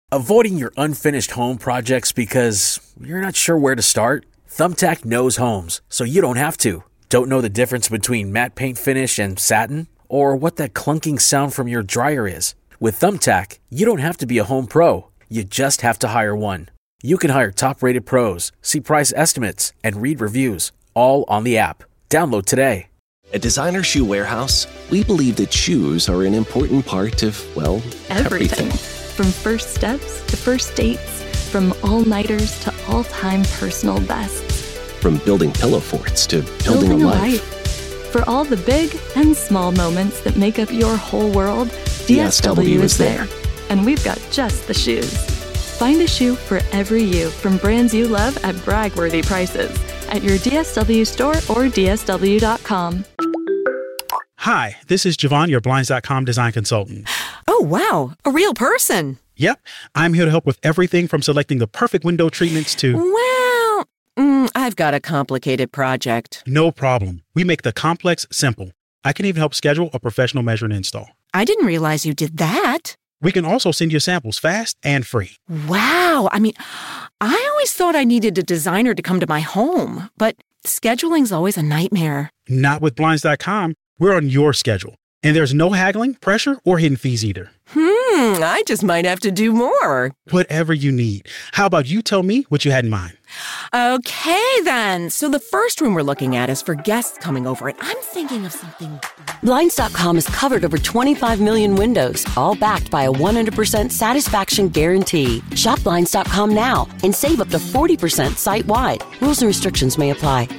Avoiding your unfinished home projects because you're not sure where to start? Thumbtack knows homes, so you don't have to. Don't know the difference between matte paint finish and satin? Or what that clunking sound from your dryer is? With Thumbtack, you don't have to be a home pro. You just have to hire one. You can hire top-rated pros, see price estimates, and read reviews, all on the app. Download today. At Designer Shoe Warehouse, we believe that shoes are an important part of, well, everything. From first steps to first dates, from all-nighters to all-time personal bests. From building pillow forts to building a life. For all the big and small moments that make up your whole world, DSW is there. And we've got just the shoes. Find a shoe for every you from brands you love at brag-worthy prices at your DSW store or DSW.com. Hi, this is Javon, your Blinds.com design consultant. Oh, wow. A real person. Yep. I'm here to help with everything from selecting the perfect window treatments to... Well, I've got a complicated project. No problem. We make the complex simple. I can even help schedule a professional measure and install. I didn't realize you did that. We can also send you samples fast and free. Wow. I always thought I needed a designer to come to my home, but scheduling's always a nightmare. Not with Blinds.com. We're on your schedule. And there's no haggling, pressure, or hidden fees either. I just might have to do more. Whatever you need. How about you tell me what you had in mind? Okay, then. So the first room we're looking at is for guests coming over, and I'm thinking of something... Blinds.com has covered over 25 million windows, all backed by a 100% satisfaction guarantee. Shop Blinds.com now and save up to 40% site-wide. Rules and restrictions may apply.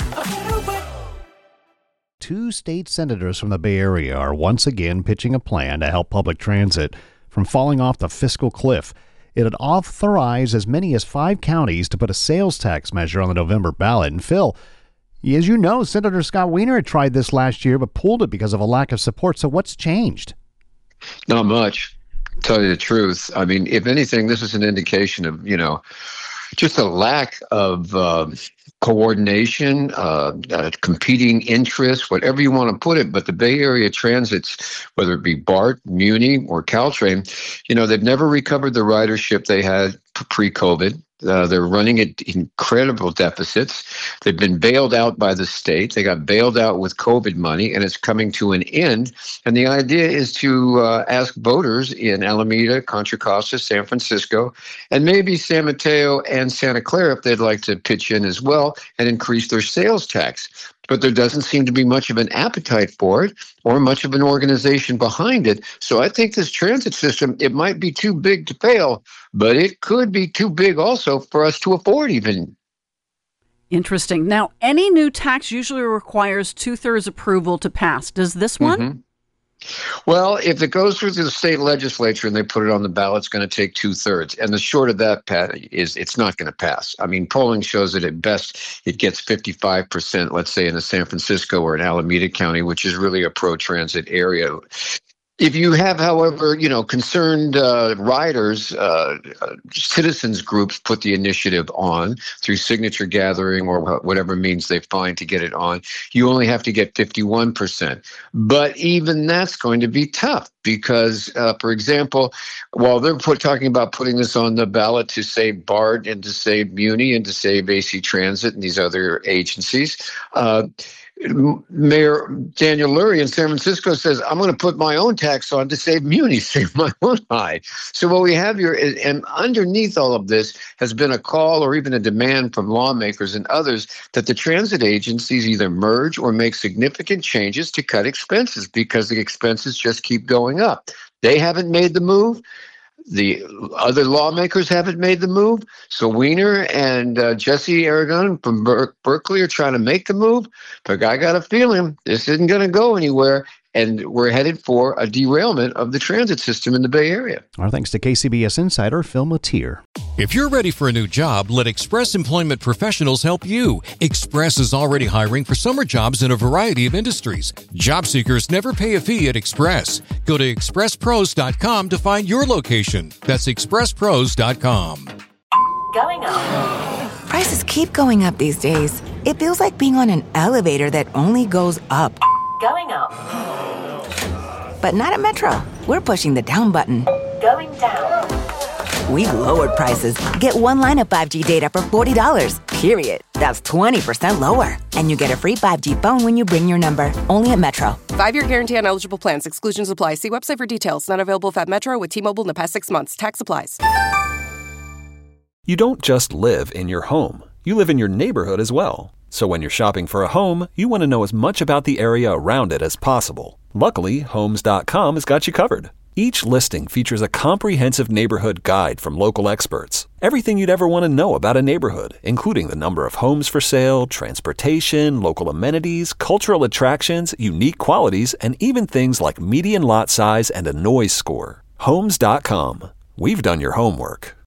Two state senators from the Bay Area are once again pitching a plan to help public transit from falling off the fiscal cliff. It would authorize as many as 5 counties to put a sales tax measure on the November ballot. And Phil, as you know, Senator Scott Wiener had tried this last year but pulled it because of a lack of support. So what's changed? Not much, to tell you the truth. I mean, if anything, this is an indication of, just a lack of coordination, competing interests, whatever you want to put it. But the Bay Area transits, whether it be BART, Muni, or Caltrain, they've never recovered the ridership they had pre-COVID. They're running at incredible deficits. They've been bailed out by the state. They got bailed out with COVID money, and it's coming to an end. And the idea is to ask voters in Alameda, Contra Costa, San Francisco, and maybe San Mateo and Santa Clara, if they'd like to pitch in as well, and increase their sales tax. But there doesn't seem to be much of an appetite for it or much of an organization behind it. So I think this transit system, it might be too big to fail, but it could be too big also for us to afford even. Interesting. Now, any new tax usually requires 2/3 approval to pass. Does this one? Mm-hmm. Well, if it goes through the state legislature and they put it on the ballot, it's going to take 2/3. And the short of that, Pat, is it's not going to pass. I mean, polling shows that at best it gets 55%, let's say in a San Francisco or an Alameda County, which is really a pro-transit area. If you have, however, concerned riders, citizens groups put the initiative on through signature gathering or whatever means they find to get it on, you only have to get 51%. But even that's going to be tough because, for example, while they're talking about putting this on the ballot to save BART and to save Muni and to save AC Transit and these other agencies, Mayor Daniel Lurie in San Francisco says, I'm going to put my own tax on to save Muni, save my own hide. So what we have here is, and underneath all of this has been a call or even a demand from lawmakers and others that the transit agencies either merge or make significant changes to cut expenses because the expenses just keep going up. They haven't made the move. The other lawmakers haven't made the move. So Wiener and Jesse Aragon from Berkeley are trying to make the move. But I got a feeling this isn't going to go anywhere. And we're headed for a derailment of the transit system in the Bay Area. Our thanks to KCBS insider Phil Matier. If you're ready for a new job, let Express Employment Professionals help you. Express is already hiring for summer jobs in a variety of industries. Job seekers never pay a fee at Express. Go to expresspros.com to find your location. That's expresspros.com. Going up. Prices keep going up these days. It feels like being on an elevator that only goes up. Going up. But not at Metro. We're pushing the down button. Going down. We've lowered prices. Get one line of 5G data for $40, period. That's 20% lower. And you get a free 5G phone when you bring your number. Only at Metro. 5-year guarantee on eligible plans. Exclusions apply. See website for details. Not available at Metro with T-Mobile in the past 6 months. Tax applies. You don't just live in your home. You live in your neighborhood as well. So when you're shopping for a home, you want to know as much about the area around it as possible. Luckily, Homes.com has got you covered. Each listing features a comprehensive neighborhood guide from local experts. Everything you'd ever want to know about a neighborhood, including the number of homes for sale, transportation, local amenities, cultural attractions, unique qualities, and even things like median lot size and a noise score. Homes.com. We've done your homework.